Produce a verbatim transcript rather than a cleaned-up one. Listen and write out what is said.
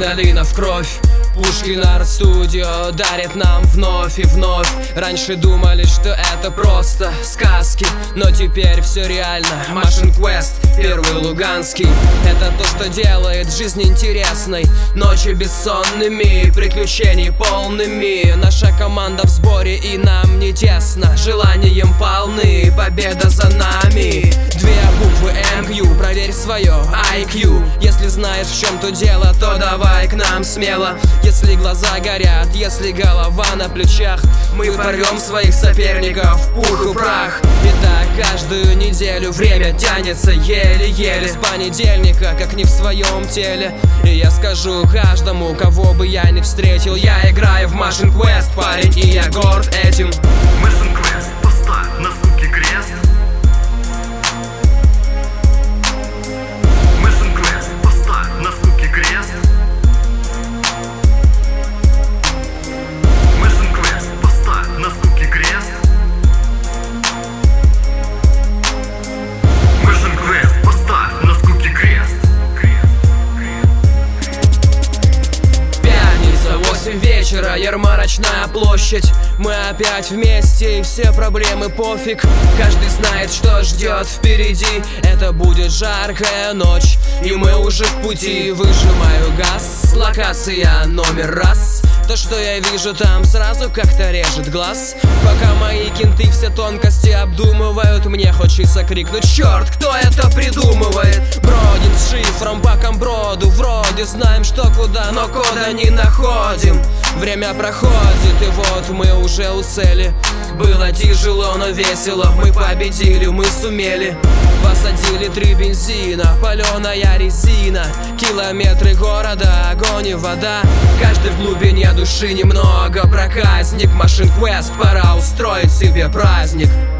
адреналина в кровь. Пушкин арт-студио дарит нам вновь и вновь. Раньше думали, что это просто сказки, но теперь все реально. Machine Quest, первый луганский. Это то, что делает жизнь интересной. Ночи бессонными, приключений полными. Наша команда в сборе и нам не тесно. Желанием полны, победа за нами. Две буквы эм кью, проверь свое ай кью. Если знаешь, в чем то дело, то давай к нам смело. Если глаза горят, если голова на плечах, мы порвем своих соперников в пух и прах. И так каждую неделю время тянется еле-еле. С понедельника, как не в своем теле. И я скажу каждому, кого бы я не встретил: я играю в Machine Quest, парень, и я горд этим. Machine Quest, поставь на скуке крест. Machine Quest, поставь на скуке крест. Machine Quest, поставь на скуке крест. Machine Quest, поставь на скуке крест. Пятница, восемь вечера, ярмарочная площадь. Мы опять вместе, и все проблемы пофиг. Каждый знает, что ждет впереди. Это будет жаркая ночь, и мы уже в пути. Выжимаю газ, локация номер раз. То, что я вижу там, сразу как-то режет глаз. Пока мои кенты все тонкости обдумывают, мне хочется крикнуть: черт, кто это придумывает? Бродим с шифром по Камброду, вроде знаем, что куда, но кода не находим. Время проходит, и вот мы уже у цели. Было тяжело, но весело, мы победили, мы сумели. Посадили три бензина, паленая резина. Километры города, огонь и вода. Каждый в глубине души немного проказник. Machine Quest, пора устроить себе праздник.